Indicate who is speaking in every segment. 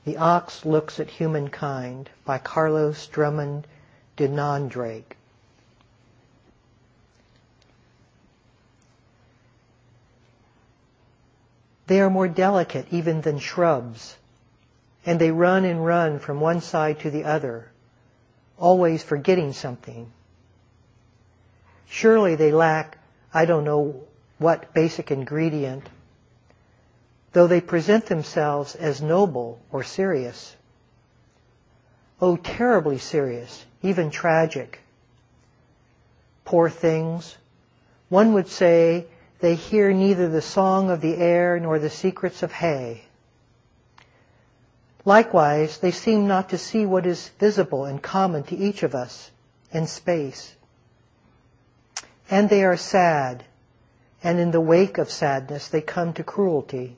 Speaker 1: The Ox Looks at Humankind by Carlos Drummond de Nondrake. They are more delicate even than shrubs, and they run and run from one side to the other, always forgetting something. Surely they lack, I don't know what basic ingredient, though they present themselves as noble or serious. Oh, terribly serious, even tragic. Poor things. One would say they hear neither the song of the air nor the secrets of hay. Likewise, they seem not to see what is visible and common to each of us in space. And they are sad, and in the wake of sadness they come to cruelty.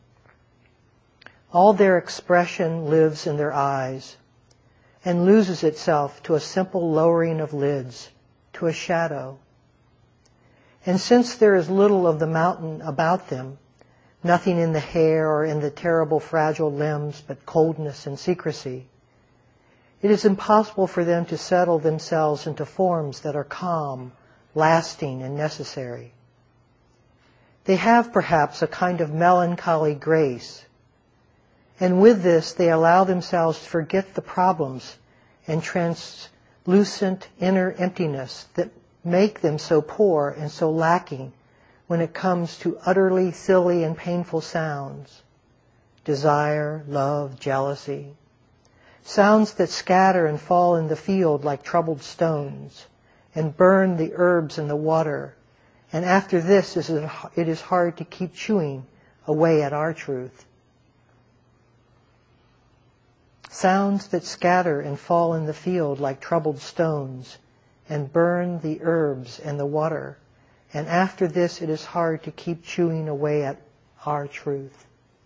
Speaker 1: All their expression lives in their eyes and loses itself to a simple lowering of lids, to a shadow. And since there is little of the mountain about them, nothing in the hair or in the terrible fragile limbs but coldness and secrecy, it is impossible for them to settle themselves into forms that are calm, lasting, and necessary. They have perhaps a kind of melancholy grace, and with this they allow themselves to forget the problems and translucent inner emptiness that make them so poor and so lacking when it comes to utterly silly and painful sounds. Desire, love, jealousy. Sounds that scatter and fall in the field like troubled stones and burn the herbs in the water. And after this, it is hard to keep chewing away at our truth. Sounds that scatter and fall in the field like troubled stones and burn the herbs and the water. And after this, it is hard to keep chewing away at our truth.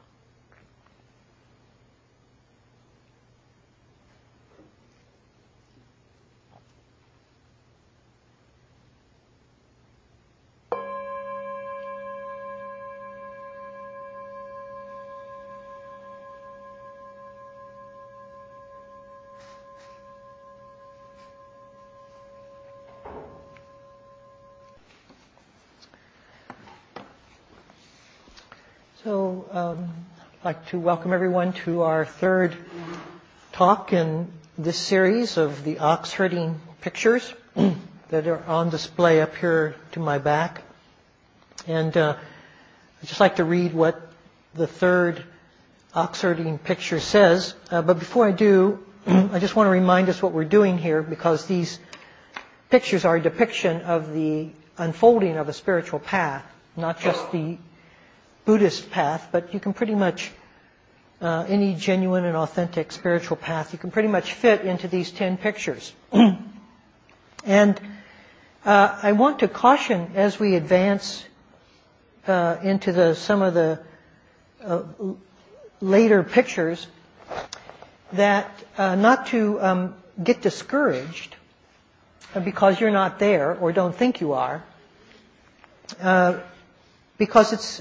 Speaker 1: So I'd like to welcome everyone to our third talk in this series of the ox herding pictures that are on display up here to my back. And I'd just like to read what the third ox herding picture says. But before I do, I just want to remind us what we're doing here, because these pictures are a depiction of the unfolding of a spiritual path, not just the Buddhist path, but you can pretty much, any genuine and authentic spiritual path, you can pretty much fit into these 10 pictures. And I want to caution as we advance into some of the later pictures that not to get discouraged because you're not there or don't think you are, because it's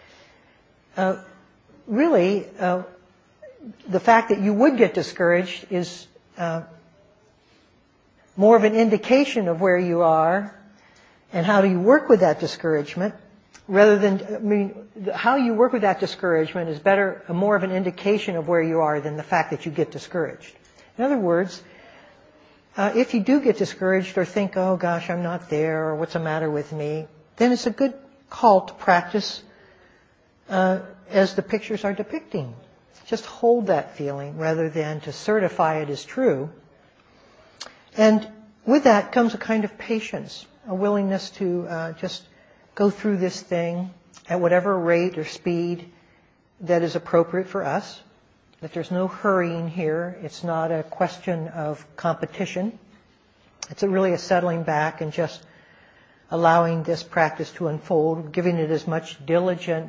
Speaker 1: really, the fact that you would get discouraged is more of an indication of where you are and how do you work with that discouragement, rather than, how you work with that discouragement is more of an indication of where you are than the fact that you get discouraged. In other words, if you do get discouraged or think, oh gosh, I'm not there, or what's the matter with me, then it's a good call to practice as the pictures are depicting. Just hold that feeling rather than to certify it as true. And with that comes a kind of patience, a willingness to just go through this thing at whatever rate or speed that is appropriate for us, that there's no hurrying here. It's not a question of competition. It's really a settling back and just allowing this practice to unfold, giving it as much diligent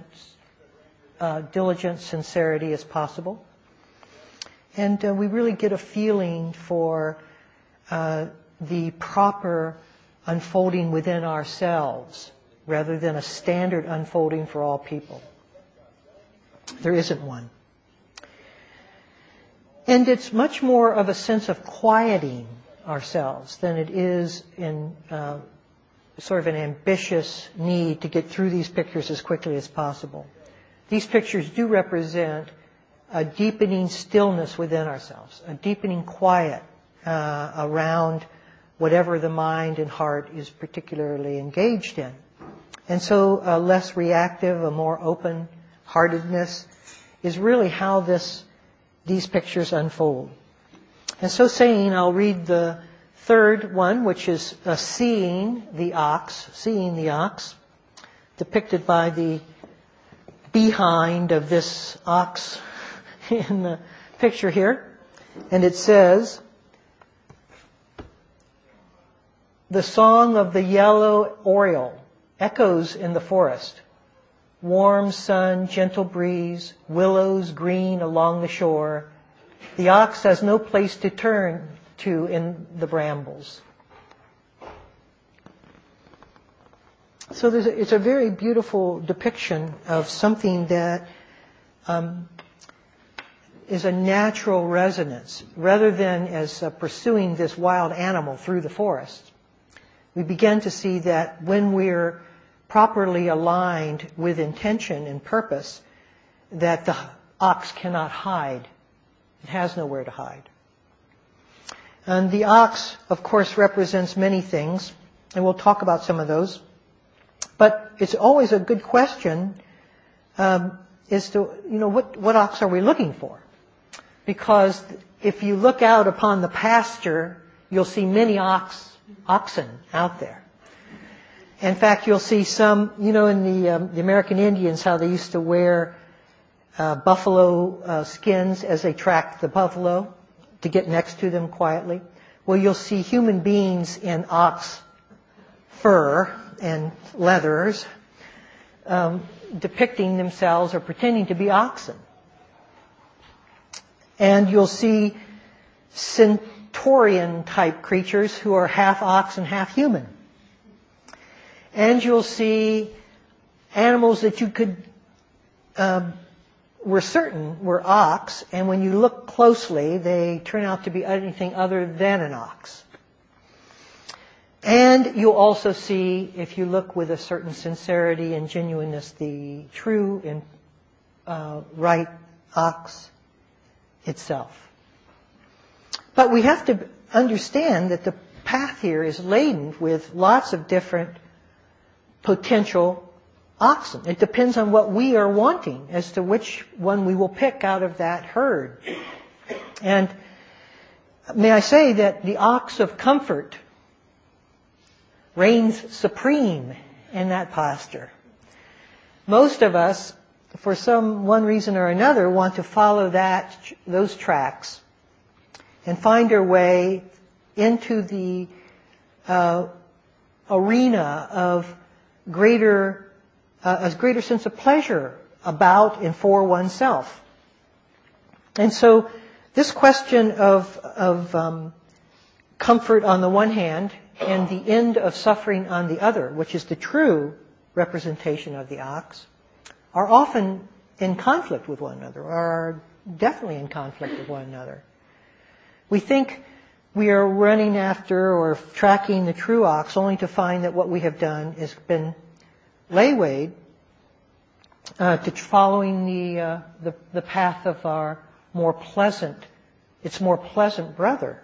Speaker 1: sincerity as possible. And we really get a feeling for the proper unfolding within ourselves rather than a standard unfolding for all people. There isn't one. And it's much more of a sense of quieting ourselves than it is in sort of an ambitious need to get through these pictures as quickly as possible. These pictures do represent a deepening stillness within ourselves, a deepening quiet around whatever the mind and heart is particularly engaged in. And so a less reactive, a more open-heartedness is really how these pictures unfold. And so saying, I'll read the third one, which is seeing the ox, depicted by the behind of this ox in the picture here. And it says, the song of the yellow oriole echoes in the forest. Warm sun, gentle breeze, willows green along the shore. The ox has no place to turn to in the brambles. So it's a very beautiful depiction of something that is a natural resonance, rather than as pursuing this wild animal through the forest. We begin to see that when we're properly aligned with intention and purpose, that the ox cannot hide. It has nowhere to hide. And the ox, of course, represents many things, and we'll talk about some of those. But it's always a good question as to, what ox are we looking for? Because if you look out upon the pasture, you'll see many oxen out there. In fact, you'll see some, in the American Indians, how they used to wear buffalo skins as they tracked the buffalo to get next to them quietly. Well, you'll see human beings in ox fur and leathers depicting themselves or pretending to be oxen. And you'll see centaurian-type creatures who are half ox and half human. And you'll see animals that you could, were certain were ox, and when you look closely, they turn out to be anything other than an ox. And you'll also see, if you look with a certain sincerity and genuineness, the true and right ox itself. But we have to understand that the path here is laden with lots of different potential oxen. It depends on what we are wanting as to which one we will pick out of that herd. And may I say that the ox of comfort reigns supreme in that pasture. Most of us, for one reason or another, want to follow those tracks and find our way into the arena of a greater sense of pleasure about and for oneself. And so this question of comfort on the one hand and the end of suffering on the other, which is the true representation of the ox, are often in conflict with one another, or are definitely in conflict with one another. We think we are running after or tracking the true ox only to find that what we have done has been laywayed to following the path of our more pleasant brother.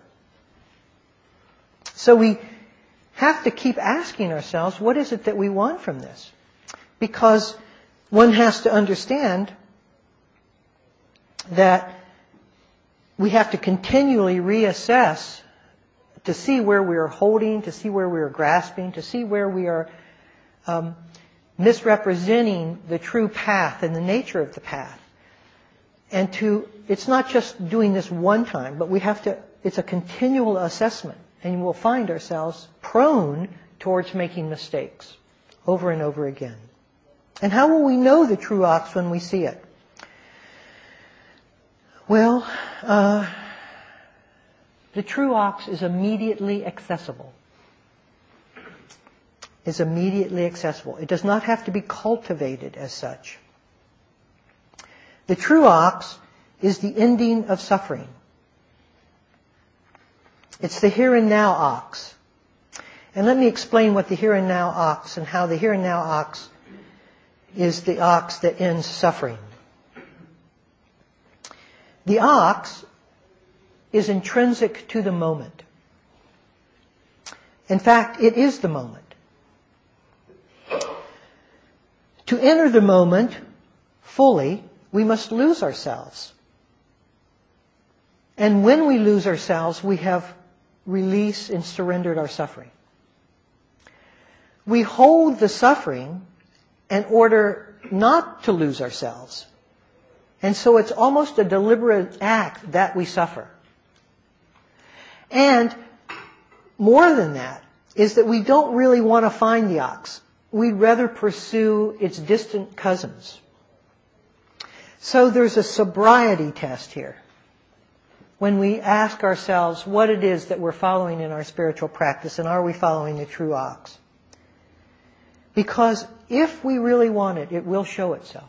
Speaker 1: So we have to keep asking ourselves, what is it that we want from this? Because one has to understand that we have to continually reassess to see where we are holding, to see where we are grasping, to see where we are misrepresenting the true path and the nature of the path. And it's not just doing this one time, but it's a continual assessment. And we'll find ourselves prone towards making mistakes over and over again. And how will we know the true ox when we see it? Well, the true ox is immediately accessible. It does not have to be cultivated as such. The true ox is the ending of suffering. It's the here and now ox. And let me explain what the here and now ox and how the here and now ox is the ox that ends suffering. The ox is intrinsic to the moment. In fact, it is the moment. To enter the moment fully, we must lose ourselves. And when we lose ourselves, we have released and surrendered our suffering. We hold the suffering in order not to lose ourselves. And so it's almost a deliberate act that we suffer. And more than that is that we don't really want to find the ox. We'd rather pursue its distant cousins. So there's a sobriety test here when we ask ourselves what it is that we're following in our spiritual practice, and are we following the true ox? Because if we really want it, it will show itself.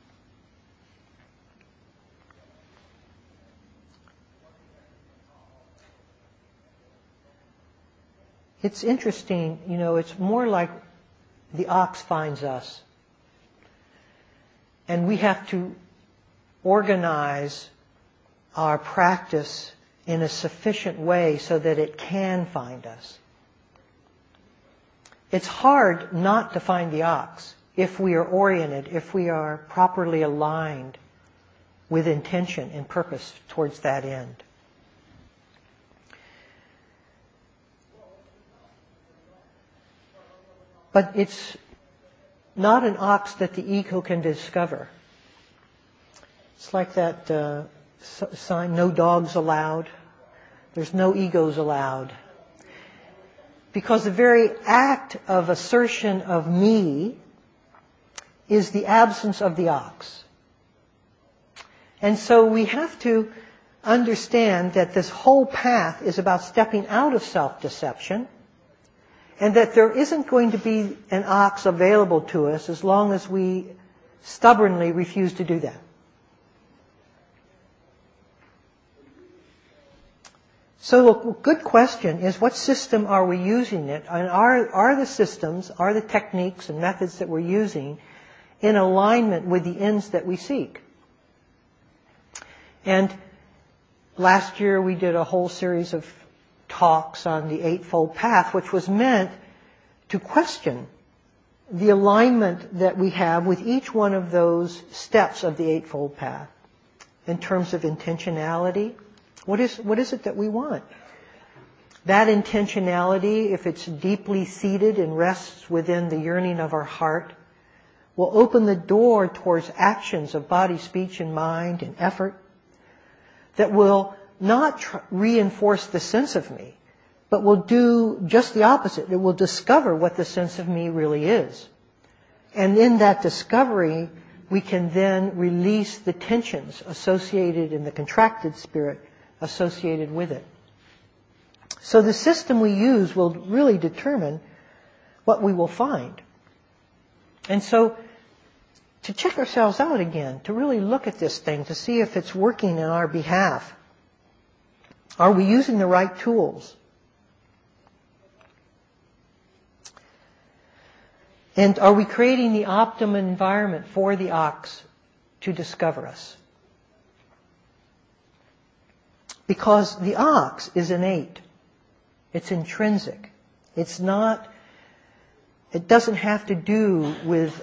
Speaker 1: It's interesting, it's more like the ox finds us. And we have to organize our practice in a sufficient way so that it can find us. It's hard not to find the ox if we are oriented, if we are properly aligned with intention and purpose towards that end. But it's not an ox that the ego can discover. It's like that sign, no dogs allowed. There's no egos allowed. Because the very act of assertion of me is the absence of the ox. And so we have to understand that this whole path is about stepping out of self-deception, and that there isn't going to be an ox available to us as long as we stubbornly refuse to do that. So a good question is, what system are we using it? And are the systems, are the techniques and methods that we're using in alignment with the ends that we seek? And last year we did a whole series of talks on the Eightfold Path, which was meant to question the alignment that we have with each one of those steps of the Eightfold Path in terms of intentionality. What is it that we want? That intentionality, if it's deeply seated and rests within the yearning of our heart, will open the door towards actions of body, speech, and mind and effort that will not reinforce the sense of me, but will do just the opposite. It will discover what the sense of me really is. And in that discovery, we can then release the tensions associated in the contracted spirit associated with it. So the system we use will really determine what we will find. And so to check ourselves out again, to really look at this thing, to see if it's working in our behalf. Are we using the right tools? And are we creating the optimum environment for the ox to discover us? Because the ox is innate. It's intrinsic. It doesn't have to do with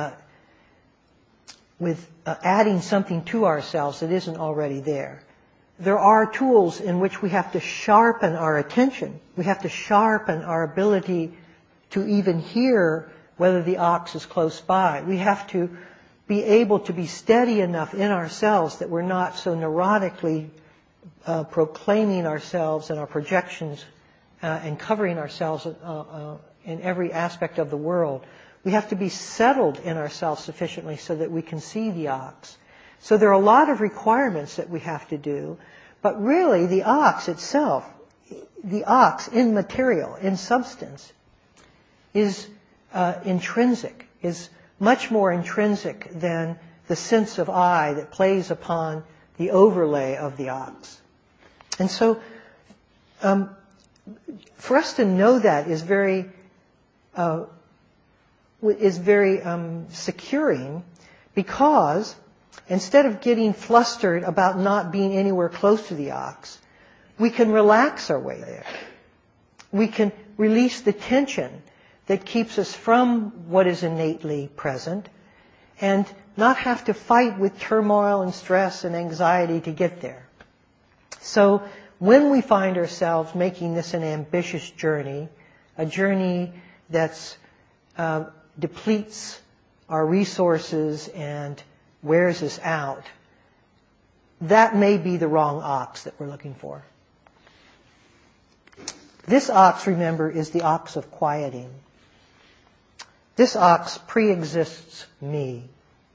Speaker 1: adding something to ourselves that isn't already there. There are tools in which we have to sharpen our attention. We have to sharpen our ability to even hear whether the ox is close by. We have to be able to be steady enough in ourselves that we're not so neurotically proclaiming ourselves and our projections and covering ourselves in every aspect of the world. We have to be settled in ourselves sufficiently so that we can see the ox. So there are a lot of requirements that we have to do, but really the ox itself, the ox in material, in substance, is intrinsic, is much more intrinsic than the sense of I that plays upon the overlay of the ox. And so for us to know that is very securing, because instead of getting flustered about not being anywhere close to the ox, we can relax our way there. We can release the tension that keeps us from what is innately present and not have to fight with turmoil and stress and anxiety to get there. So when we find ourselves making this an ambitious journey, a journey that depletes our resources and wears us out, that may be the wrong ox that we're looking for. This ox, remember, is the ox of quieting. This ox pre-exists me.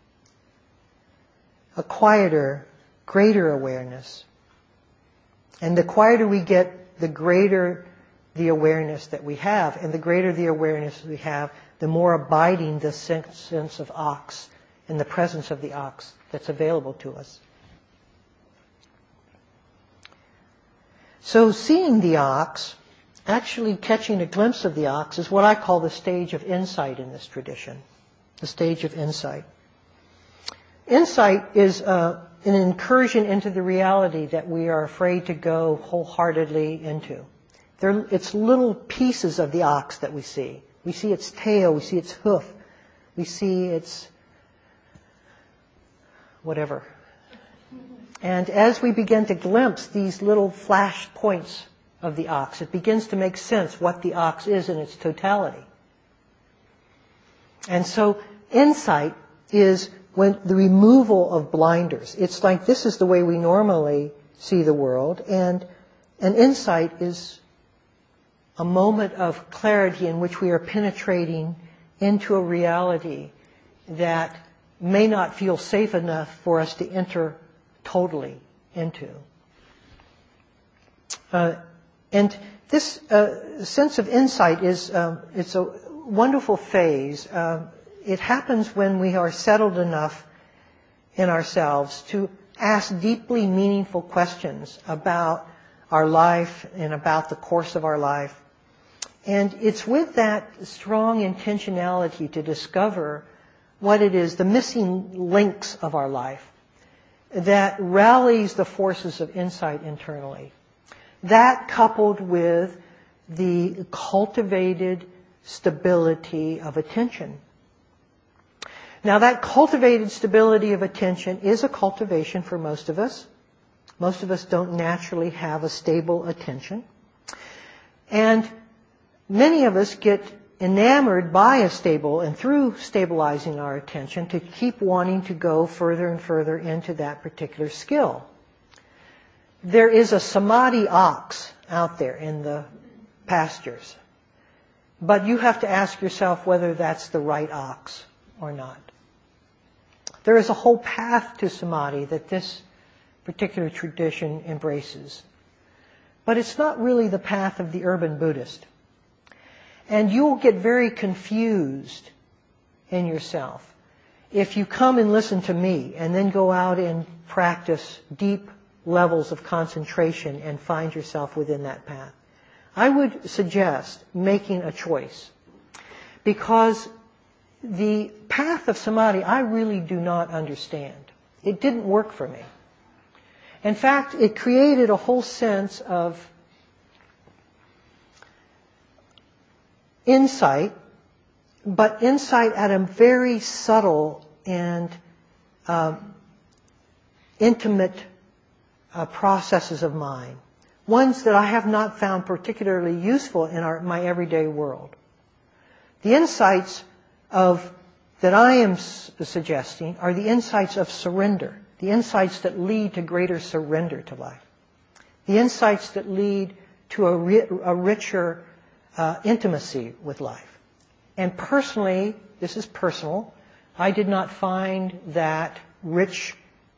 Speaker 1: A quieter, greater awareness. And the quieter we get, the greater the awareness that we have. And the greater the awareness we have, the more abiding the sense of ox and the presence of the ox that's available to us. So seeing the ox, actually catching a glimpse of the ox, is what I call the stage of insight in this tradition. The stage of insight. Insight is an incursion into the reality that we are afraid to go wholeheartedly into. It's little pieces of the ox that we see. We see its tail, we see its hoof, we see its whatever. And as we begin to glimpse these little flash points of the ox, it begins to make sense what the ox is in its totality. And so insight is when the removal of blinders. It's like this is the way we normally see the world, and an insight is a moment of clarity in which we are penetrating into a reality that may not feel safe enough for us to enter totally into. And this sense of insight is it's a wonderful phase. It happens when we are settled enough in ourselves to ask deeply meaningful questions about our life and about the course of our life. And it's with that strong intentionality to discover what it is, the missing links of our life, that rallies the forces of insight internally. That coupled with the cultivated stability of attention. Now that cultivated stability of attention is a cultivation for most of us. Most of us don't naturally have a stable attention. And many of us get enamored by a stable, and through stabilizing our attention, to keep wanting to go further and further into that particular skill. There is a samadhi ox out there in the pastures. But you have to ask yourself whether that's the right ox or not. There is a whole path to samadhi that this particular tradition embraces. But it's not really the path of the urban Buddhist. And you'll get very confused in yourself if you come and listen to me and then go out and practice deep levels of concentration and find yourself within that path. I would suggest making a choice, because the path of samadhi I really do not understand. It didn't work for me. In fact, it created a whole sense of insight, but insight at a very subtle and intimate processes of mind. Ones that I have not found particularly useful in my everyday world. The insights that I am suggesting are the insights of surrender. The insights that lead to greater surrender to life. The insights that lead to a richer intimacy with life. And personally, this is personal, I did not find that rich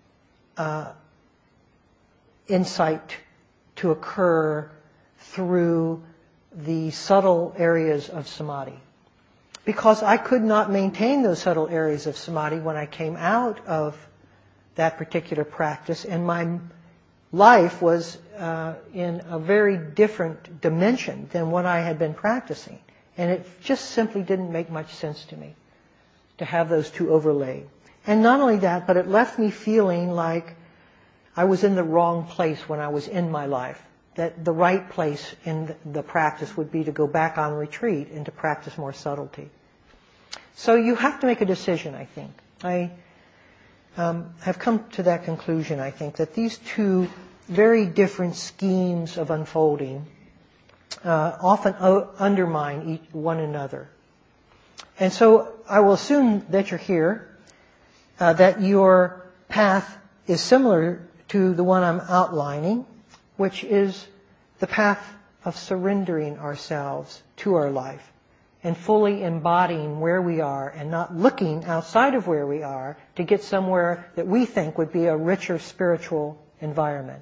Speaker 1: insight to occur through the subtle areas of samadhi. Because I could not maintain those subtle areas of samadhi when I came out of that particular practice, and my life was in a very different dimension than what I had been practicing. And it just simply didn't make much sense to me to have those two overlaid. And not only that, but it left me feeling like I was in the wrong place when I was in my life. That the right place in the practice would be to go back on retreat and to practice more subtlety. So you have to make a decision, I think. I have come to that conclusion, I think, that these two very different schemes of unfolding often undermine one another. And so I will assume that you're here, that your path is similar to the one I'm outlining, which is the path of surrendering ourselves to our life and fully embodying where we are and not looking outside of where we are to get somewhere that we think would be a richer spiritual environment.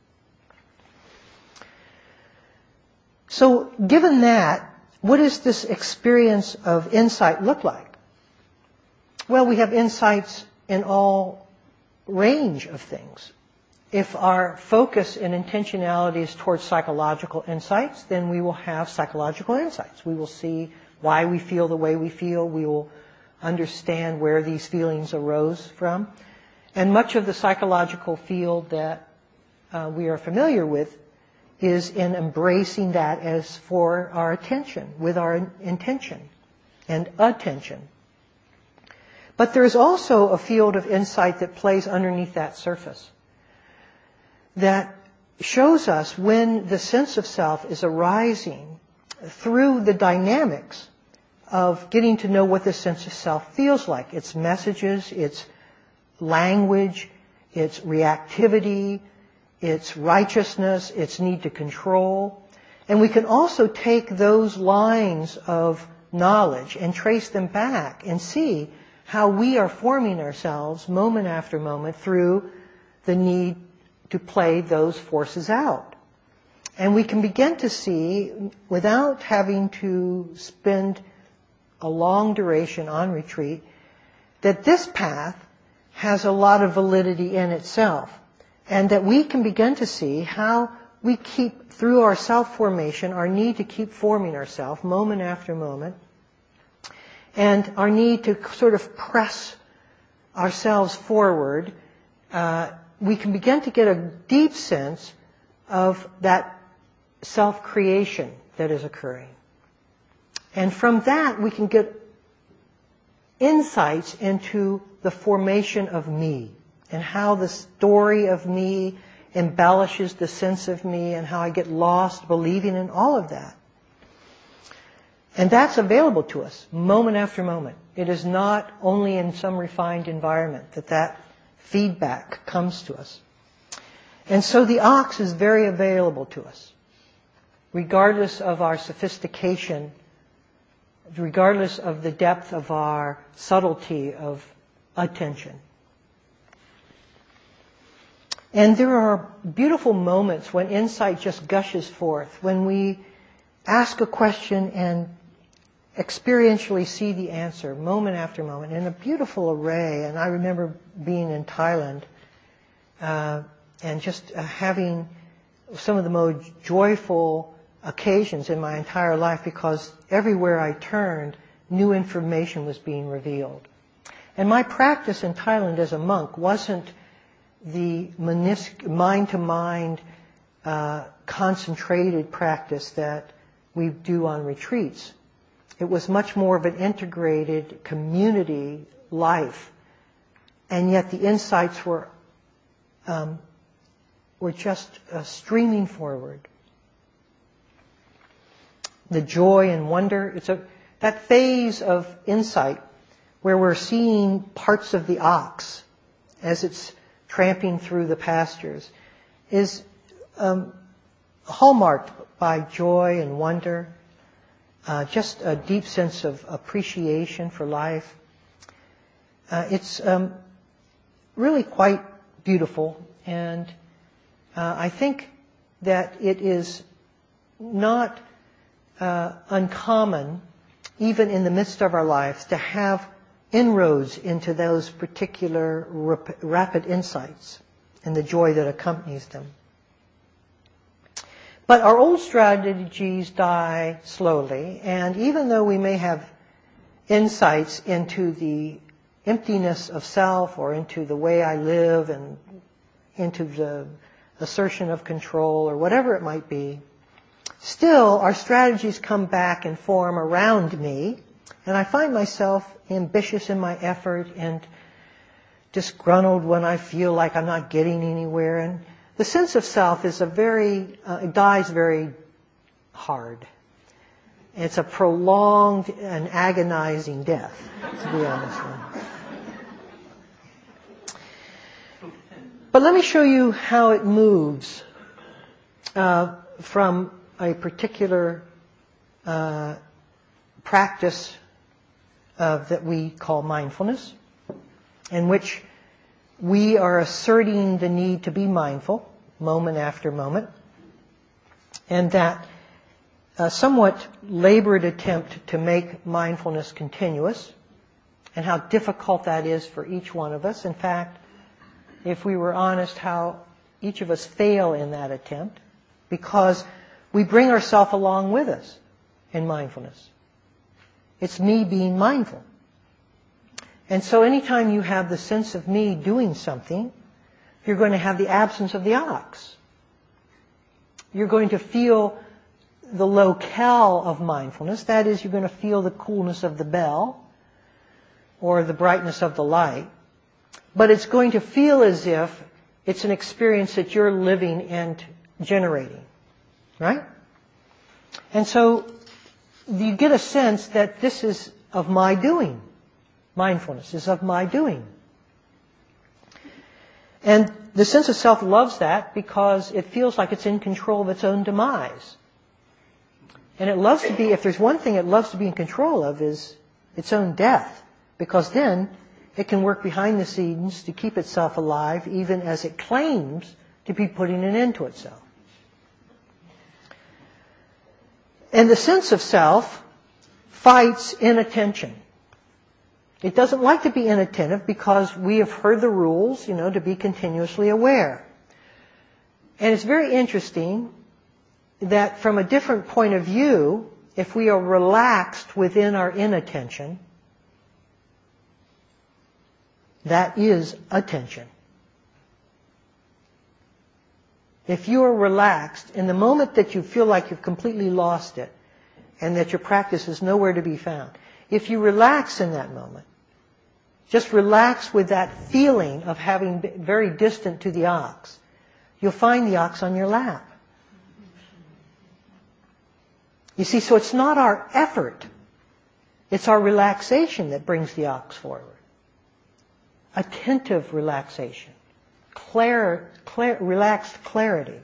Speaker 1: So, given that, what does this experience of insight look like? Well, we have insights in all range of things. If our focus and intentionality is towards psychological insights, then we will have psychological insights. We will see why we feel the way we feel. We will understand where these feelings arose from. And much of the psychological field that we are familiar with is in embracing that as for our attention, with our intention and attention. But there is also a field of insight that plays underneath that surface, that shows us when the sense of self is arising through the dynamics of getting to know what the sense of self feels like. Its messages, its language, its reactivity, its righteousness, its need to control. And we can also take those lines of knowledge and trace them back and see how we are forming ourselves moment after moment through the need to play those forces out. And we can begin to see, without having to spend a long duration on retreat, that this path has a lot of validity in itself. And that we can begin to see how we keep, through our self-formation, our need to keep forming ourselves moment after moment, and our need to sort of press ourselves forward, we can begin to get a deep sense of that self-creation that is occurring. And from that, we can get insights into the formation of me and how the story of me embellishes the sense of me and how I get lost believing in all of that. And that's available to us moment after moment. It is not only in some refined environment that feedback comes to us. And so the ox is very available to us, regardless of our sophistication, regardless of the depth of our subtlety of attention. And there are beautiful moments when insight just gushes forth, when we ask a question and experientially see the answer moment after moment in a beautiful array. And I remember being in Thailand and just having some of the most joyful occasions in my entire life, because everywhere I turned, new information was being revealed. And my practice in Thailand as a monk wasn't the mind-to-mind concentrated practice that we do on retreats. It was much more of an integrated community life, and yet the insights were just streaming forward. The joy and wonder, that phase of insight where we're seeing parts of the ox as it's tramping through the pastures, is hallmarked by joy and wonder, just a deep sense of appreciation for life. It's really quite beautiful, and I think that it is not uncommon, even in the midst of our lives, to have inroads into those particular rapid insights and the joy that accompanies them. But our old strategies die slowly, and even though we may have insights into the emptiness of self or into the way I live and into the assertion of control or whatever it might be, still our strategies come back and form around me, and I find myself ambitious in my effort and disgruntled when I feel like I'm not getting anywhere. And the sense of self is it dies very hard. It's a prolonged and agonizing death, to be honest with you. But let me show you how it moves from a particular practice that we call mindfulness, in which we are asserting the need to be mindful moment after moment, and that somewhat labored attempt to make mindfulness continuous, and how difficult that is for each one of us. In fact, if we were honest, how each of us fail in that attempt, because we bring ourselves along with us in mindfulness. It's me being mindful. And so anytime you have the sense of me doing something, you're going to have the absence of the ox. You're going to feel the locale of mindfulness. That is, you're going to feel the coolness of the bell or the brightness of the light. But it's going to feel as if it's an experience that you're living and generating. Right? And so you get a sense that this is of my doing. Mindfulness is of my doing. And the sense of self loves that because it feels like it's in control of its own demise. And it loves to be, if there's one thing it loves to be in control of, is its own death. Because then it can work behind the scenes to keep itself alive, even as it claims to be putting an end to itself. And the sense of self fights inattention. It doesn't like to be inattentive because we have heard the rules, to be continuously aware. And it's very interesting that from a different point of view, if we are relaxed within our inattention, that is attention. If you are relaxed, in the moment that you feel like you've completely lost it and that your practice is nowhere to be found, if you relax in that moment, just relax with that feeling of having been very distant to the ox, you'll find the ox on your lap. You see, so it's not our effort, it's our relaxation that brings the ox forward. Attentive relaxation. Relaxed clarity.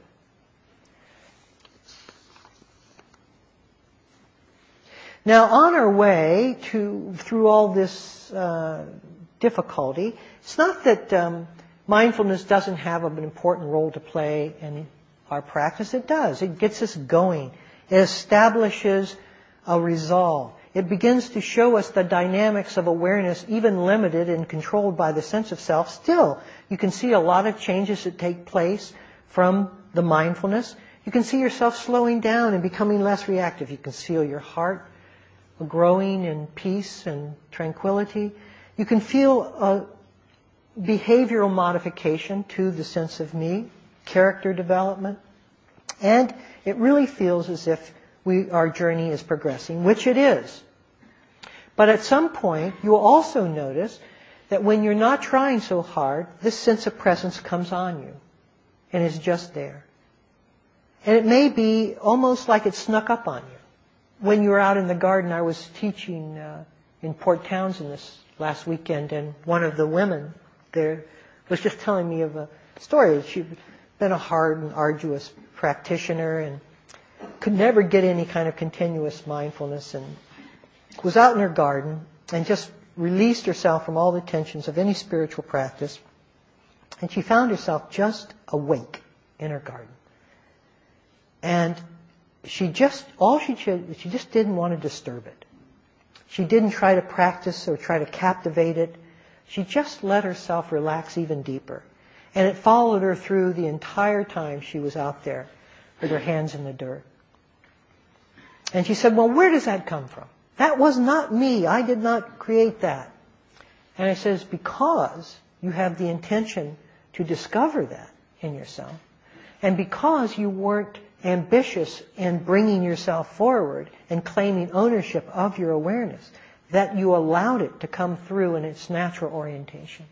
Speaker 1: Now, on our way through all this difficulty, it's not that mindfulness doesn't have an important role to play in our practice. It does. It gets us going. It establishes a resolve. It begins to show us the dynamics of awareness, even limited and controlled by the sense of self. Still, you can see a lot of changes that take place from the mindfulness. You can see yourself slowing down and becoming less reactive. You can feel your heart growing in peace and tranquility. You can feel a behavioral modification to the sense of me, character development. And it really feels as if our journey is progressing, which it is. But at some point, you will also notice that when you're not trying so hard, this sense of presence comes on you and is just there. And it may be almost like it snuck up on you. When you were out in the garden, I was teaching in Port Townsend this last weekend, and one of the women there was just telling me of a story. She'd been a hard and arduous practitioner and could never get any kind of continuous mindfulness, and was out in her garden and just released herself from all the tensions of any spiritual practice. And she found herself just awake in her garden. And she just didn't want to disturb it. She didn't try to practice or try to captivate it. She just let herself relax even deeper. And it followed her through the entire time she was out there. or their hands in the dirt. And she said, well, where does that come from? That was not me. I did not create that. And I says, because you have the intention to discover that in yourself, and because you weren't ambitious in bringing yourself forward and claiming ownership of your awareness, that you allowed it to come through in its natural orientation.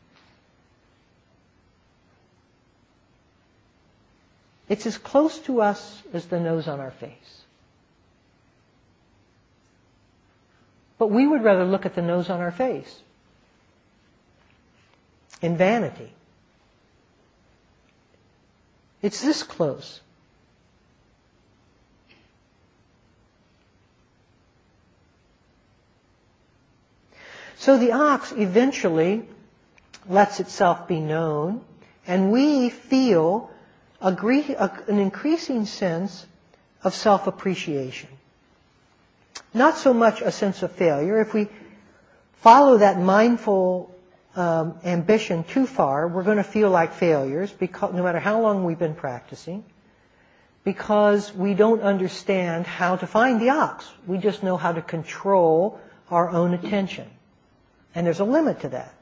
Speaker 1: It's as close to us as the nose on our face. But we would rather look at the nose on our face in vanity. It's this close. So the ox eventually lets itself be known, and we feel an increasing sense of self-appreciation. Not so much a sense of failure. If we follow that mindful ambition too far, we're going to feel like failures, because no matter how long we've been practicing, because we don't understand how to find the ox. We just know how to control our own attention. And there's a limit to that.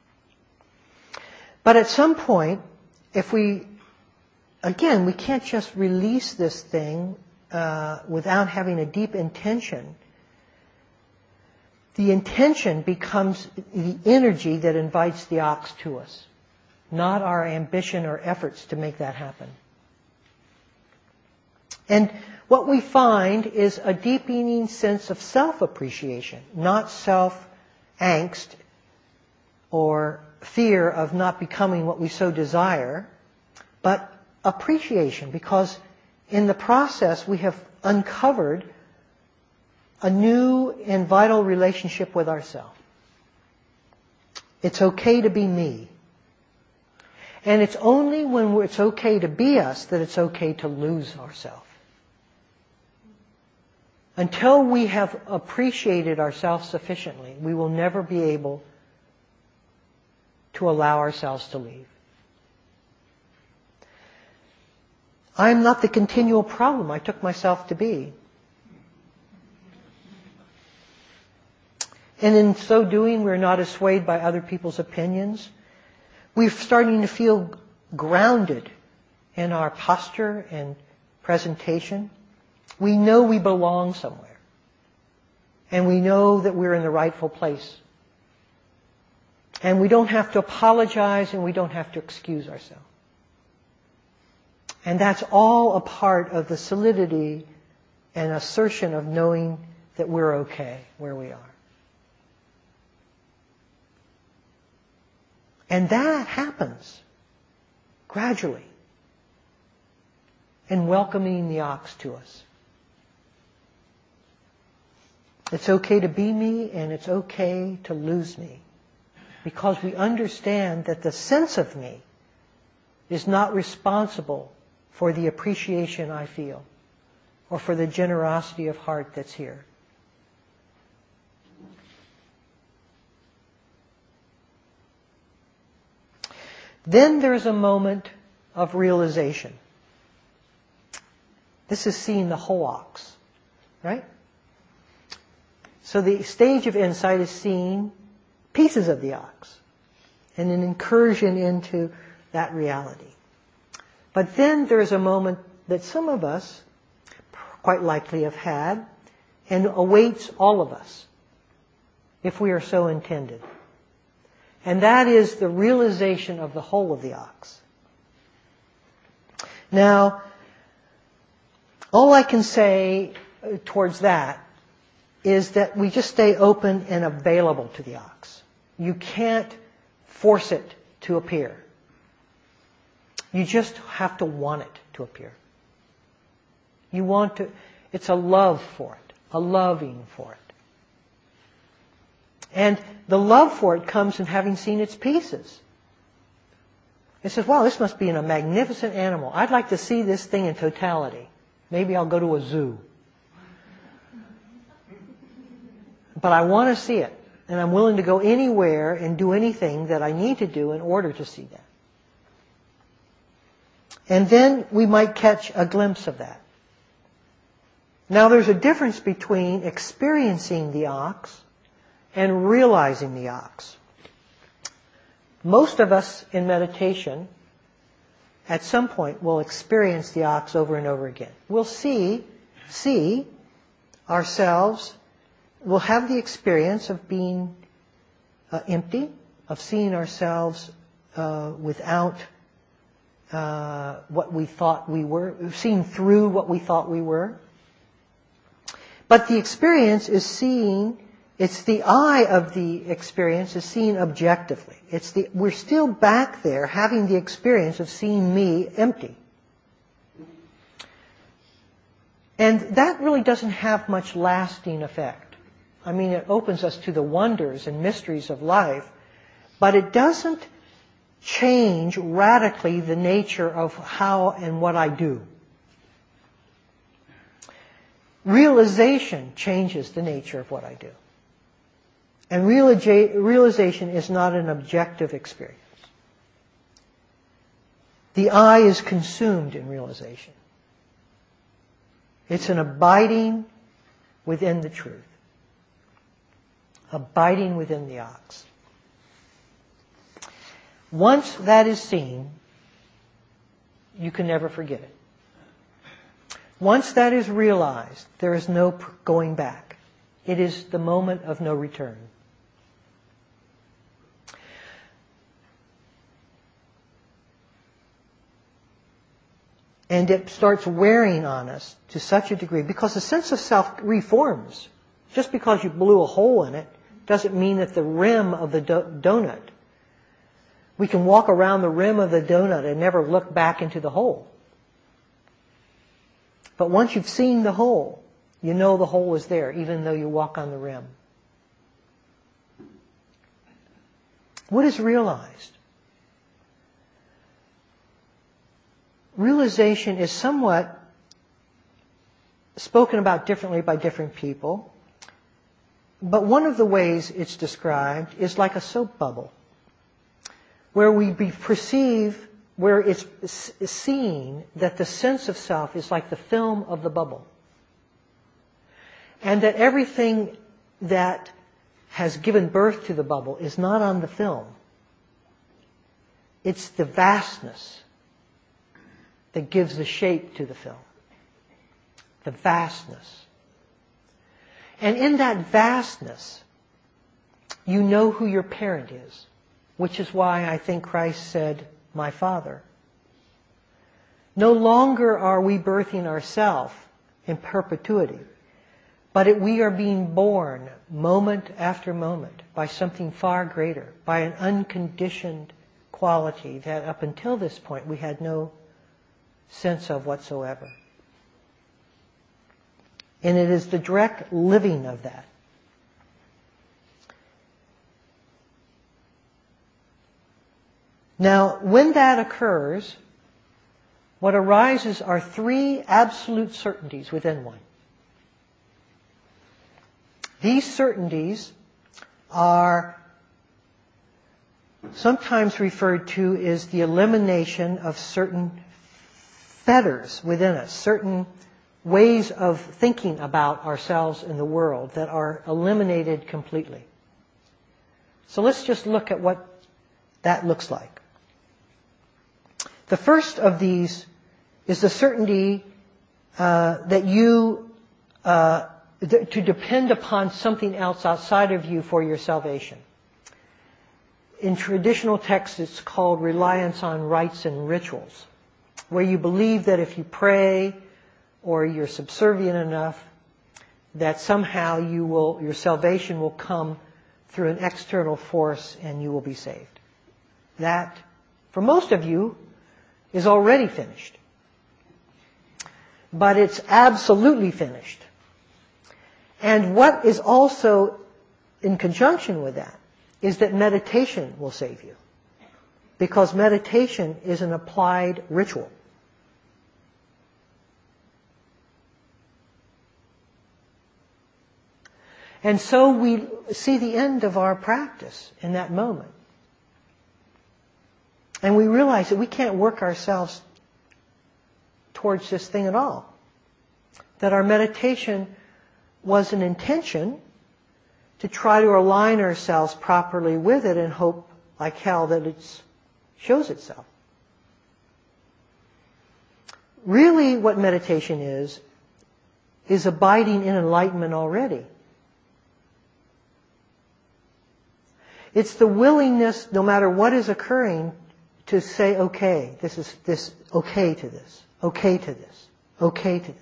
Speaker 1: But at some point, if we can't just release this thing without having a deep intention. The intention becomes the energy that invites the ox to us, not our ambition or efforts to make that happen. And what we find is a deepening sense of self-appreciation, not self-angst or fear of not becoming what we so desire, but appreciation, because in the process we have uncovered a new and vital relationship with ourselves. It's okay to be me. And it's only when it's okay to be us that it's okay to lose ourselves. Until we have appreciated ourselves sufficiently, we will never be able to allow ourselves to leave. I'm not the continual problem I took myself to be. And in so doing, we're not as swayed by other people's opinions. We're starting to feel grounded in our posture and presentation. We know we belong somewhere. And we know that we're in the rightful place. And we don't have to apologize and we don't have to excuse ourselves. And that's all a part of the solidity and assertion of knowing that we're okay where we are. And that happens gradually in welcoming the ox to us. It's okay to be me and it's okay to lose me, because we understand that the sense of me is not responsible for the appreciation I feel or for the generosity of heart that's here. Then there's a moment of realization. This is seeing the whole ox, right? So the stage of insight is seeing pieces of the ox and an incursion into that reality. But then there's a moment that some of us quite likely have had and awaits all of us, if we are so intended. And that is the realization of the whole of the ox. Now, all I can say towards that is that we just stay open and available to the ox. You can't force it to appear. You just have to want it to appear. You want to, it's a love for it, a loving for it. And the love for it comes in having seen its pieces. It says, wow, this must be a magnificent animal. I'd like to see this thing in totality. Maybe I'll go to a zoo. But I want to see it. And I'm willing to go anywhere and do anything that I need to do in order to see that. And then we might catch a glimpse of that. Now there's a difference between experiencing the ox and realizing the ox. Most of us in meditation at some point will experience the ox over and over again. We'll see ourselves, we'll have the experience of being empty, of seeing ourselves without what we thought we were, seeing through what we thought we were. But the experience is seeing, it's the eye of the experience is seen objectively. We're still back there having the experience of seeing me empty. And that really doesn't have much lasting effect. I mean, it opens us to the wonders and mysteries of life, but it doesn't change radically the nature of how and what I do. Realization changes the nature of what I do. And realization is not an objective experience. The I is consumed in realization. It's an abiding within the truth. Abiding within the ox. Once that is seen, you can never forget it. Once that is realized, there is no going back. It is the moment of no return. And it starts wearing on us to such a degree, because the sense of self reforms. Just because you blew a hole in it doesn't mean that the rim of the donut, we can walk around the rim of the donut and never look back into the hole. But once you've seen the hole, you know the hole is there, even though you walk on the rim. What is realized? Realization is somewhat spoken about differently by different people. But one of the ways it's described is like a soap bubble, where we perceive, where it's seen that the sense of self is like the film of the bubble. And that everything that has given birth to the bubble is not on the film. It's the vastness that gives the shape to the film. The vastness. And in that vastness, you know who your parent is, which is why I think Christ said, "My Father." No longer are we birthing ourselves in perpetuity, but we are being born moment after moment by something far greater, by an unconditioned quality that up until this point we had no sense of whatsoever. And it is the direct living of that. Now, when that occurs, what arises are three absolute certainties within one. These certainties are sometimes referred to as the elimination of certain fetters within us, certain ways of thinking about ourselves in the world that are eliminated completely. So let's just look at what that looks like. The first of these is the certainty that you to depend upon something else outside of you for your salvation. In traditional texts, it's called reliance on rites and rituals, where you believe that if you pray or you're subservient enough, that somehow your salvation will come through an external force and you will be saved. That, for most of you, is already finished. But it's absolutely finished. And what is also in conjunction with that is that meditation will save you. Because meditation is an applied ritual. And so we see the end of our practice in that moment. And we realize that we can't work ourselves towards this thing at all. That our meditation was an intention to try to align ourselves properly with it and hope like hell that it shows itself. Really what meditation is abiding in enlightenment already. It's the willingness, no matter what is occurring, to say, okay, okay to this, okay to this, okay to this.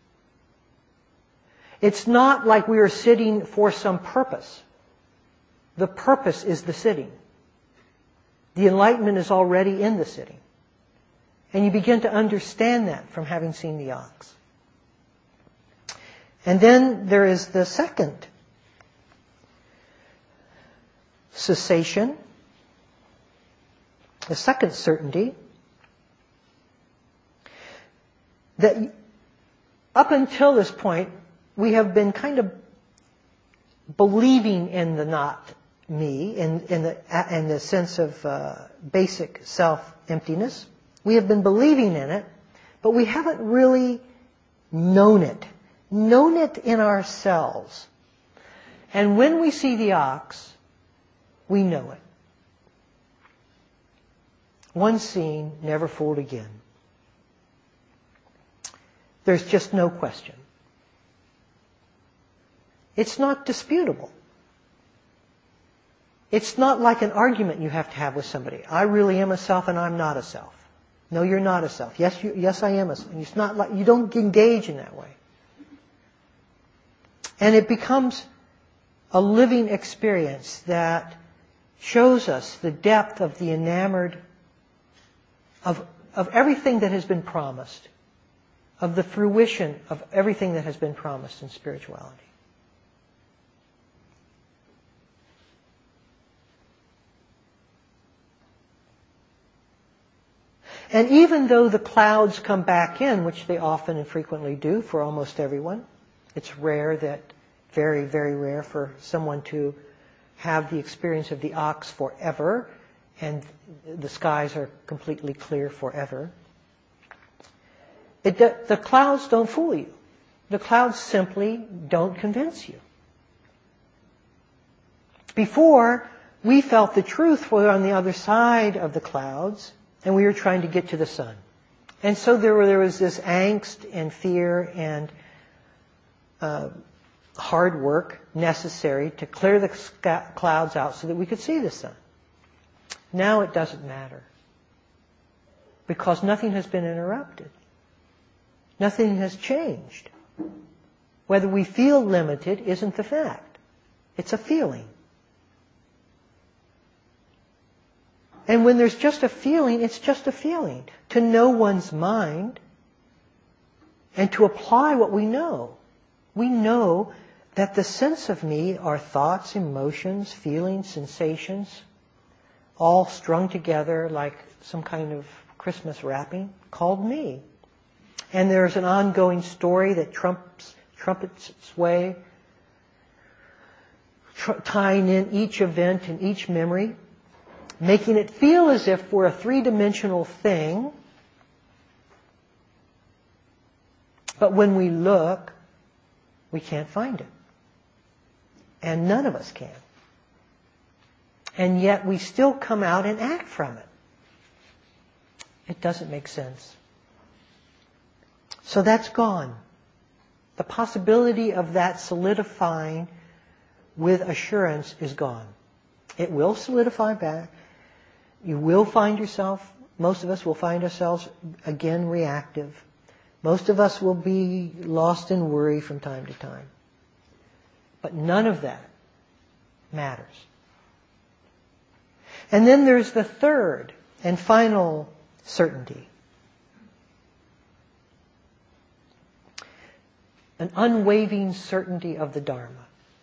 Speaker 1: It's not like we are sitting for some purpose. The purpose is the sitting. The enlightenment is already in the sitting. And you begin to understand that from having seen the ox. And then there is the second cessation, the second certainty, that up until this point, we have been kind of believing in the not me, in the sense of basic self-emptiness. We have been believing in it, but we haven't really known it in ourselves. And when we see the ox, we know it. Once seen, never fooled again. There's just no question. It's not disputable. It's not like an argument you have to have with somebody. I really am a self and I'm not a self. No, you're not a self. Yes, I am a self. It's not like, you don't engage in that way. And it becomes a living experience that shows us the depth of the enamored, of everything that has been promised, of the fruition of everything that has been promised in spirituality. And even though the clouds come back in, which they often and frequently do for almost everyone, it's rare that, very, very rare for someone to have the experience of the ox forever, and the skies are completely clear forever. The clouds don't fool you. The clouds simply don't convince you. Before, we felt the truth were on the other side of the clouds, and we were trying to get to the sun. And so there was this angst and fear and hard work necessary to clear the clouds out so that we could see the sun. Now it doesn't matter, because nothing has been interrupted. Nothing has changed. Whether we feel limited isn't the fact. It's a feeling. And when there's just a feeling, it's just a feeling. To know one's mind and to apply what we know. We know that the sense of me are thoughts, emotions, feelings, sensations, all strung together like some kind of Christmas wrapping called me. And there's an ongoing story that trumpets its way, tying in each event and each memory, making it feel as if we're a three-dimensional thing. But when we look, we can't find it. And none of us can. And yet we still come out and act from it. It doesn't make sense. So that's gone. The possibility of that solidifying with assurance is gone. It will solidify back. You will find yourself, most of us will find ourselves again reactive. Most of us will be lost in worry from time to time. But none of that matters. And then there's the third and final certainty. An unwavering certainty of the Dharma.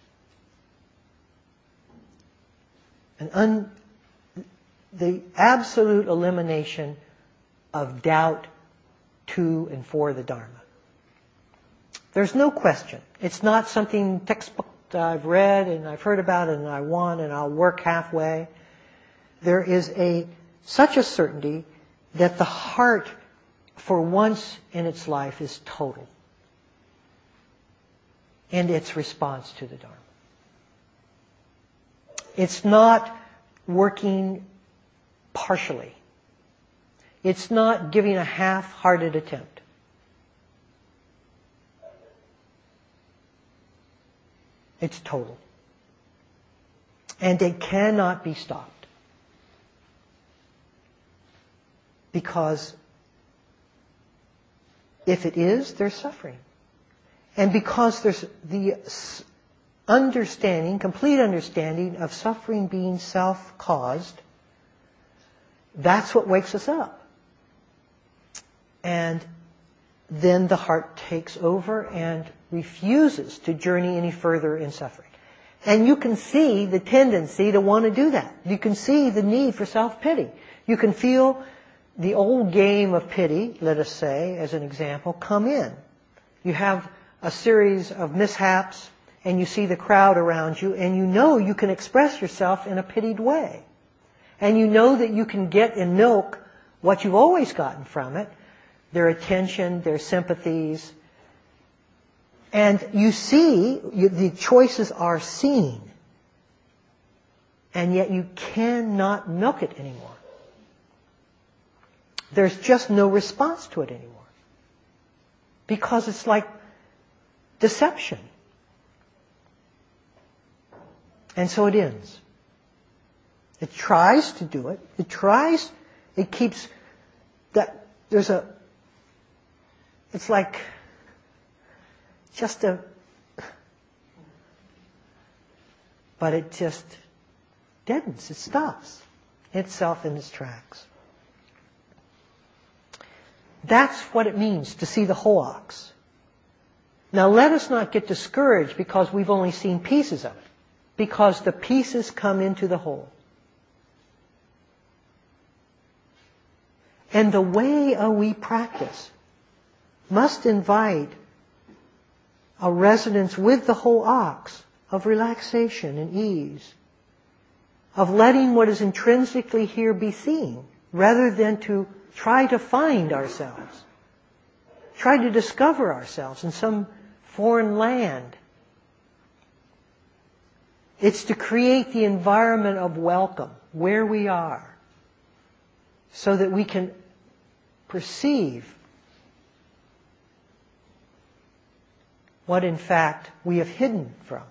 Speaker 1: The absolute elimination of doubt to and for the Dharma. There's no question. It's not something textbook that I've read and I've heard about and I want and I'll work halfway. There is such a certainty that the heart for once in its life, is total. And its response to the Dharma. It's not working partially. It's not giving a half-hearted attempt. It's total. And it cannot be stopped. Because if it is, there's suffering. And because there's the understanding, complete understanding of suffering being self-caused, that's what wakes us up. And then the heart takes over and refuses to journey any further in suffering. And you can see the tendency to want to do that. You can see the need for self-pity. You can feel the old game of pity, let us say, as an example, come in. You have a series of mishaps, and you see the crowd around you, and you know you can express yourself in a pitied way. And you know that you can get and milk what you've always gotten from it, their attention, their sympathies. And you see, the choices are seen. And yet you cannot milk it anymore. There's just no response to it anymore. Because it's like deception. And so it ends. It tries to do it. It keeps that, it's like but it just deadens, it stops itself in its tracks. That's what it means to see the whole ox. Now let us not get discouraged because we've only seen pieces of it. Because the pieces come into the whole. And the way we practice must invite a resonance with the whole ox of relaxation and ease, of letting what is intrinsically here be seen, rather than to try to find ourselves, try to discover ourselves in some foreign land. It's to create the environment of welcome where we are, so that we can perceive what in fact we have hidden from.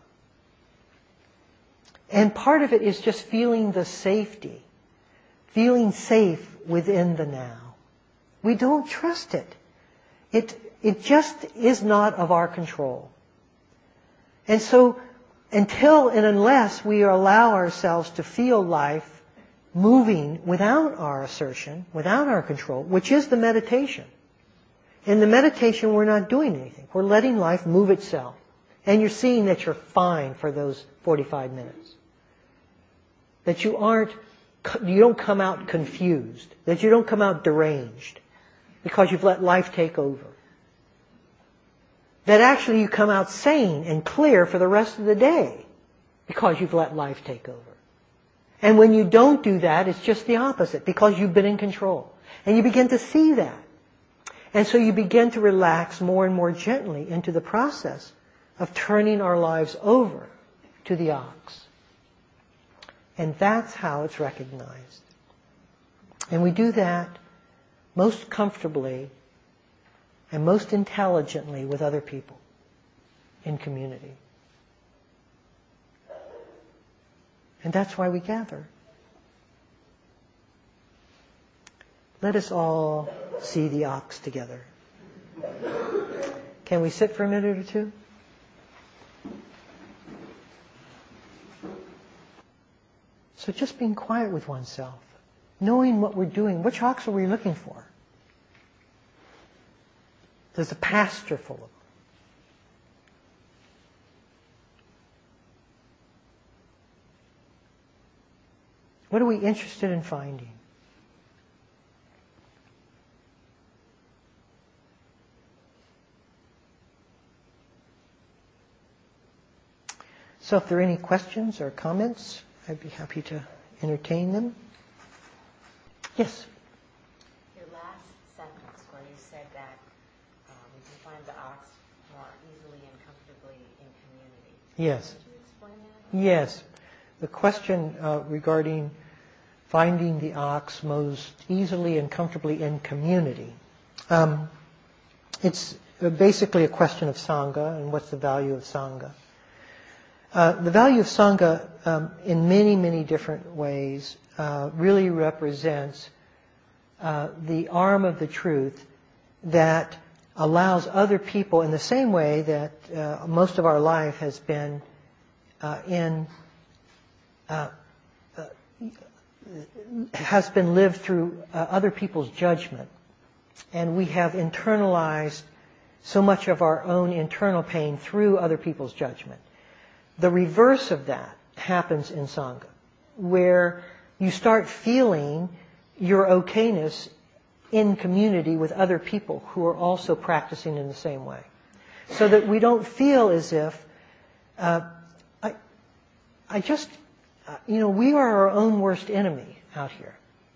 Speaker 1: And part of it is just feeling the safety, feeling safe within the now. We don't trust it. It just is not of our control. And so until and unless we allow ourselves to feel life moving without our assertion, without our control, which is the meditation. In the meditation, we're not doing anything. We're letting life move itself. And you're seeing that you're fine for those 45 minutes. That you don't come out confused. That you don't come out deranged. Because you've let life take over. That actually you come out sane and clear for the rest of the day. Because you've let life take over. And when you don't do that, it's just the opposite, because you've been in control. And you begin to see that. And so you begin to relax more and more gently into the process of turning our lives over to the ox. And that's how it's recognized. And we do that most comfortably and most intelligently with other people in community. And that's why we gather. Let us all see the ox together. Can we sit for a minute or two? So just being quiet with oneself, knowing what we're doing. Which ox are we looking for? There's a pasture full of them. What are we interested in finding? So if there are any questions or comments, I'd be happy to entertain them. Yes?
Speaker 2: Your last sentence where you easily and comfortably in community.
Speaker 1: Yes.
Speaker 2: Could you explain that?
Speaker 1: Yes. The question regarding finding the ox most easily and comfortably in community. It's basically a question of Sangha and what's the value of Sangha. The value of Sangha in many, many different ways really represents the arm of the truth that allows other people, in the same way that most of our life has been lived through other people's judgment. And we have internalized so much of our own internal pain through other people's judgment. The reverse of that happens in Sangha, where you start feeling your okayness in community with other people who are also practicing in the same way. So that we don't feel as if, we are our own worst enemy out here.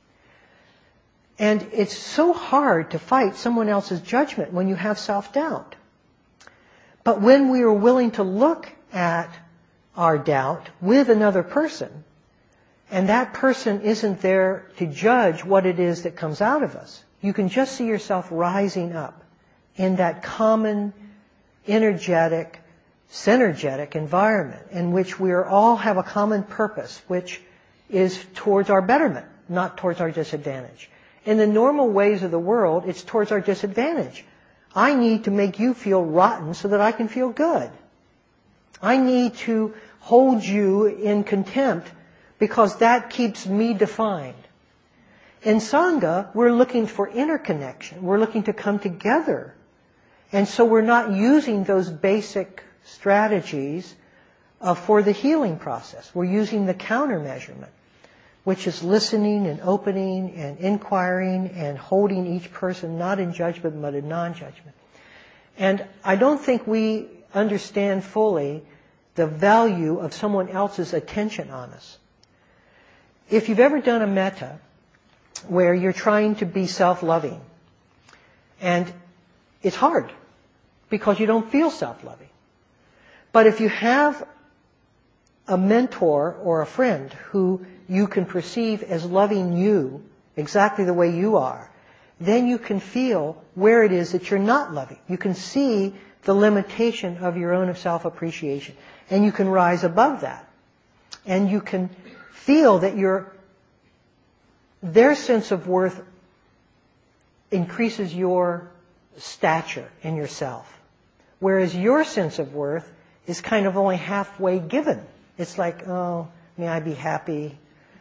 Speaker 1: And it's so hard to fight someone else's judgment when you have self-doubt. But when we are willing to look at our doubt with another person, and that person isn't there to judge what it is that comes out of us, you can just see yourself rising up in that common, energetic, synergetic environment in which we all have a common purpose, which is towards our betterment, not towards our disadvantage. In the normal ways of the world, it's towards our disadvantage. I need to make you feel rotten so that I can feel good. I need to hold you in contempt because that keeps me defined. In Sangha, we're looking for interconnection. We're looking to come together. And so we're not using those basic strategies for the healing process. We're using the countermeasurement, which is listening and opening and inquiring and holding each person not in judgment but in non-judgment. And I don't think we understand fully the value of someone else's attention on us. If you've ever done a metta where you're trying to be self-loving, and it's hard because you don't feel self-loving. But if you have a mentor or a friend who you can perceive as loving you exactly the way you are, then you can feel where it is that you're not loving. You can see the limitation of your own self-appreciation. And you can rise above that. And you can feel that their sense of worth increases your stature in yourself. Whereas your sense of worth is kind of only halfway given. It's like, oh, may I be happy?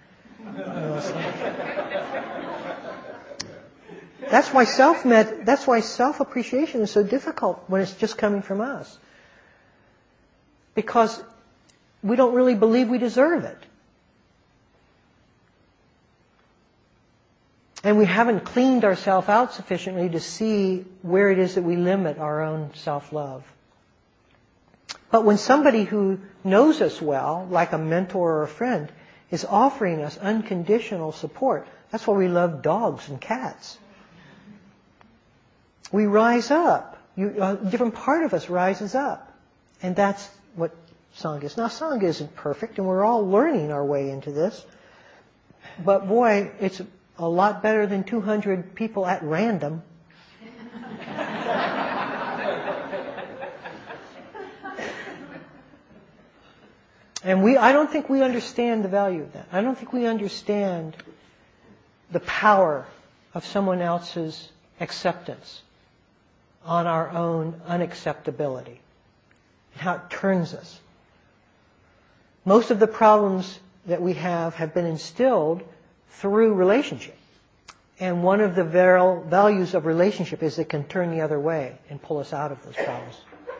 Speaker 1: That's why self-appreciation is so difficult when it's just coming from us. Because we don't really believe we deserve it. And we haven't cleaned ourselves out sufficiently to see where it is that we limit our own self-love. But when somebody who knows us well, like a mentor or a friend, is offering us unconditional support, that's why we love dogs and cats. We rise up. A different part of us rises up. And that's what Sangha is. Now, Sangha isn't perfect, and we're all learning our way into this. But boy, it's a lot better than 200 people at random. And I don't think we understand the value of that. I don't think we understand the power of someone else's acceptance on our own unacceptability, and how it turns us. Most of the problems that we have been instilled through relationship. And one of the values of relationship is it can turn the other way and pull us out of those problems.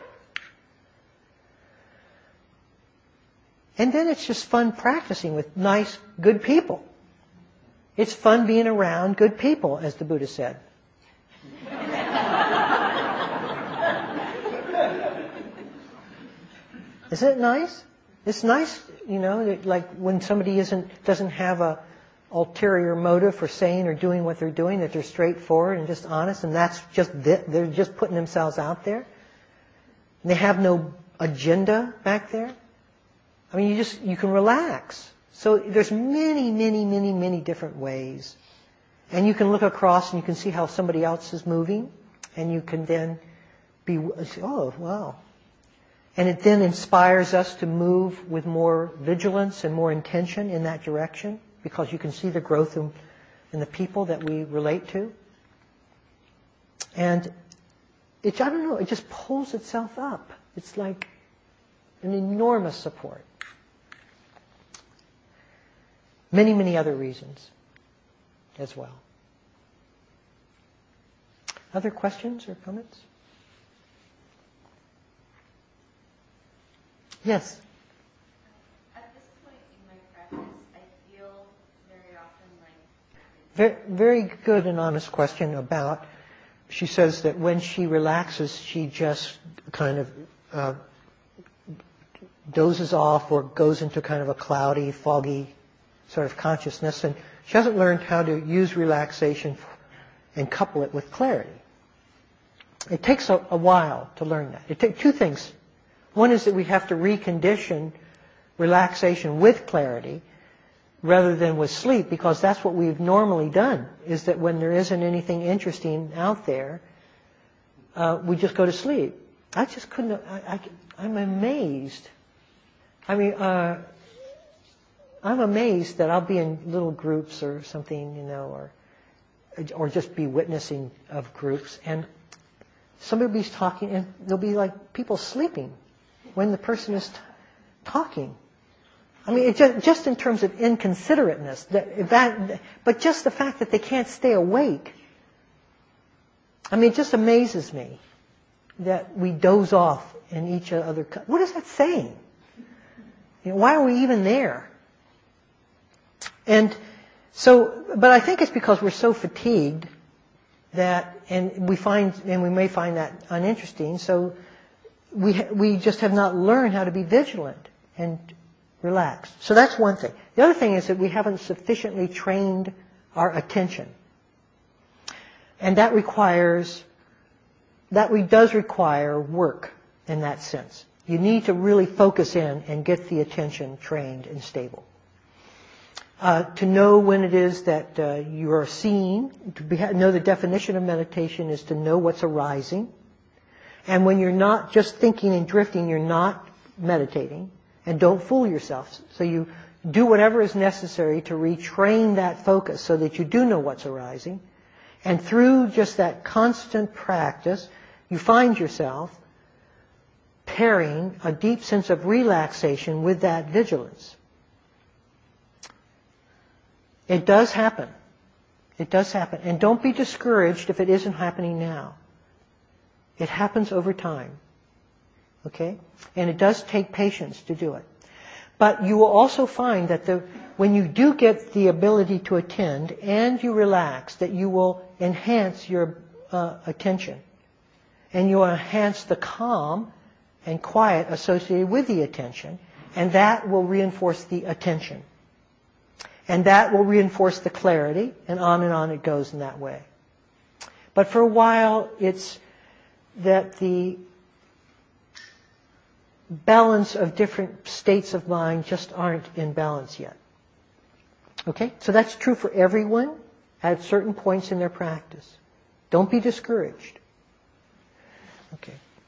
Speaker 1: And then it's just fun practicing with nice, good people. It's fun being around good people, as the Buddha said. Isn't it nice? It's nice, like when somebody doesn't have a ulterior motive for saying or doing what they're doing, that they're straightforward and just honest, and they're just putting themselves out there. They have no agenda back there. I mean, you can relax. So there's many different ways. And you can look across and you can see how somebody else is moving. And you can then oh, wow. And it then inspires us to move with more vigilance and more intention in that direction, because you can see the growth in the people that we relate to. And I don't know, it just pulls itself up. It's like an enormous support. Many other reasons as well. Other questions or comments? Yes?
Speaker 2: At this point in my practice, I feel very often like...
Speaker 1: Very good and honest question about, she says that when she relaxes, she just kind of dozes off or goes into kind of a cloudy, foggy sort of consciousness, and she hasn't learned how to use relaxation and couple it with clarity. It takes a while to learn that. It takes two things. One is that we have to recondition relaxation with clarity rather than with sleep, because that's what we've normally done, is that when there isn't anything interesting out there, we just go to sleep. I just couldn't, I'm amazed. I mean, I'm amazed that I'll be in little groups or something, or just be witnessing of groups, and somebody will be talking, and there'll be like people sleeping when the person is talking. I mean, just in terms of inconsiderateness, but just the fact that they can't stay awake. I mean, it just amazes me that we doze off in each other. What is that saying? Why are we even there? And so, but I think it's because we're so fatigued that, and we may find that uninteresting, so we just have not learned how to be vigilant and relaxed. So that's one thing. The other thing is that we haven't sufficiently trained our attention. And that does require work in that sense. You need to really focus in and get the attention trained and stable. To know when it is that you are seeing, know the definition of meditation is to know what's arising. And when you're not just thinking and drifting, you're not meditating. And don't fool yourself. So you do whatever is necessary to retrain that focus so that you do know what's arising. And through just that constant practice, you find yourself pairing a deep sense of relaxation with that vigilance. It does happen. It does happen. And don't be discouraged if it isn't happening now. It happens over time. Okay? And it does take patience to do it. But you will also find that when you do get the ability to attend and you relax, that you will enhance your attention. And you will enhance the calm and quiet associated with the attention. And that will reinforce the attention. And that will reinforce the clarity, and on it goes in that way. But for a while, it's that the balance of different states of mind just aren't in balance yet. Okay? So that's true for everyone at certain points in their practice. Don't be discouraged. Okay.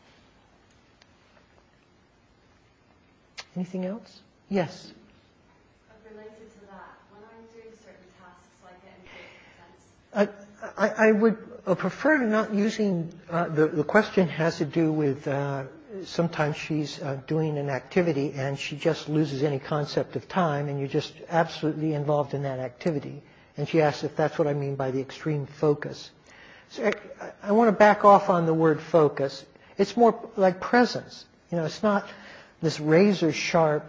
Speaker 1: Anything else? Yes.
Speaker 2: Related to that, when I'm doing certain tasks, I get into a sense.
Speaker 1: I would prefer not using, the question has to do with sometimes she's doing an activity and she just loses any concept of time and you're just absolutely involved in that activity. And she asks if that's what I mean by the extreme focus. So I want to back off on the word focus. It's more like presence. It's not this razor sharp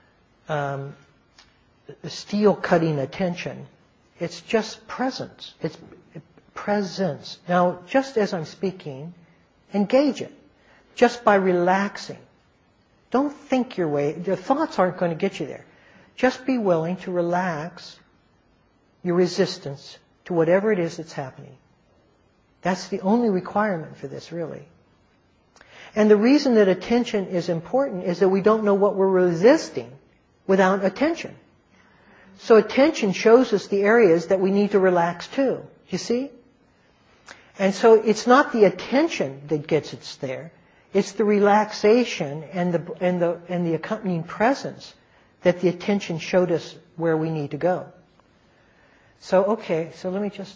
Speaker 1: steel cutting attention. It's just presence. It's presence. Now, just as I'm speaking, engage it. Just by relaxing. Don't think your way. The thoughts aren't going to get you there. Just be willing to relax your resistance to whatever it is that's happening. That's the only requirement for this, really. And the reason that attention is important is that we don't know what we're resisting without attention. So attention shows us the areas that we need to relax too. You see? And so it's not the attention that gets us there. It's the relaxation and the accompanying presence that the attention showed us where we need to go. So, okay, so let me just...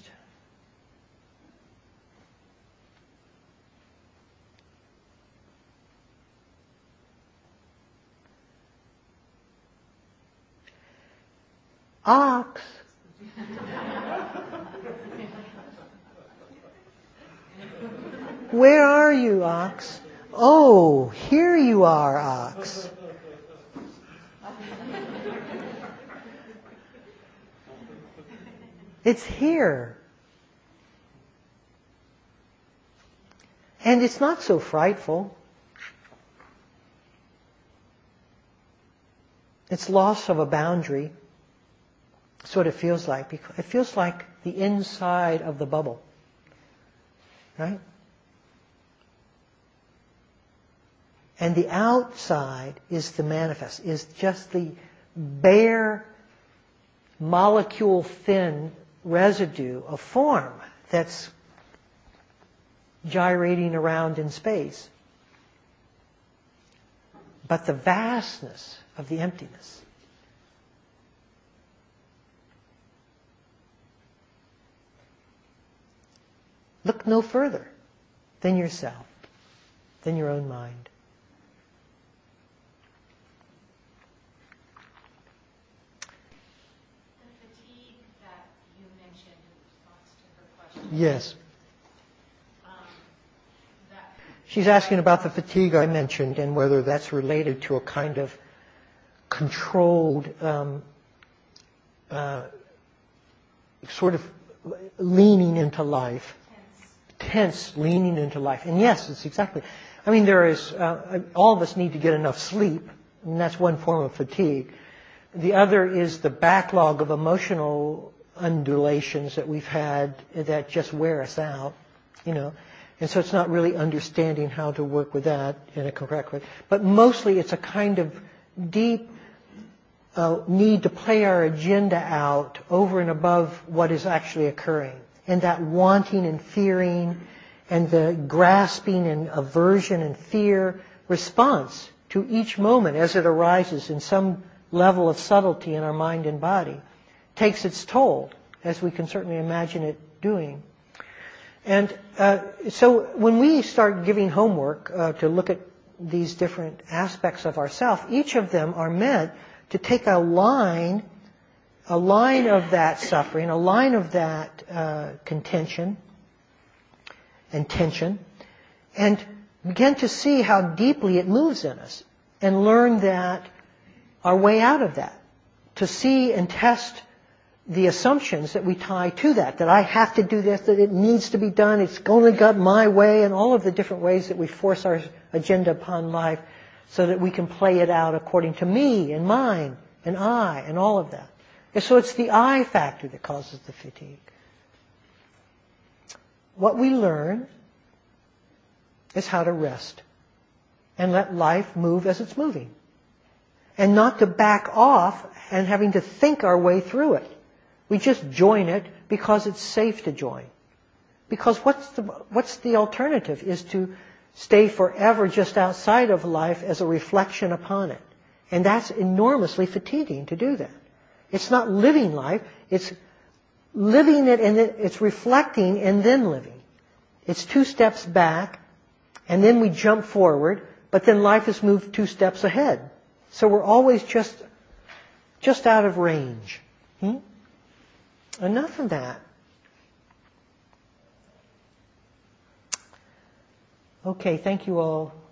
Speaker 1: Ox. Where are you, Ox? Oh, here you are, Ox. It's here. And it's not so frightful. It's loss of a boundary. That's what it feels like. It feels like the inside of the bubble. Right? And the outside is the manifest, is just the bare, molecule-thin residue of form that's gyrating around in space. But the vastness of the emptiness. Look no further than yourself, than your own mind.
Speaker 2: The fatigue that you mentioned in response to her question.
Speaker 1: Yes.
Speaker 2: That
Speaker 1: She's asking about the fatigue I mentioned and whether that's related to a kind of controlled, sort of leaning into life. Tense leaning into life. And yes, it's exactly. I mean, there is, all of us need to get enough sleep, and that's one form of fatigue. The other is the backlog of emotional undulations that we've had that just wear us out, you know. And so it's not really understanding how to work with that in a correct way. But mostly it's a kind of deep need to play our agenda out over and above what is actually occurring. And that wanting and fearing and the grasping and aversion and fear response to each moment as it arises in some level of subtlety in our mind and body takes its toll, as we can certainly imagine it doing. And so when we start giving homework to look at these different aspects of ourself, each of them are meant to take a line of that suffering, a line of that contention and tension, and begin to see how deeply it moves in us, and learn that our way out of that, to see and test the assumptions that we tie to that I have to do this, that it needs to be done, it's only got my way, and all of the different ways that we force our agenda upon life so that we can play it out according to me and mine and I and all of that. And so it's the I factor that causes the fatigue. What we learn is how to rest and let life move as it's moving. And not to back off and having to think our way through it. We just join it because it's safe to join. Because what's the alternative is to stay forever just outside of life as a reflection upon it. And that's enormously fatiguing to do that. It's not living life, it's living it and it's reflecting and then living. It's 2 steps back and then we jump forward, but then life has moved 2 steps ahead. So we're always just out of range. Enough of that. Okay, thank you all.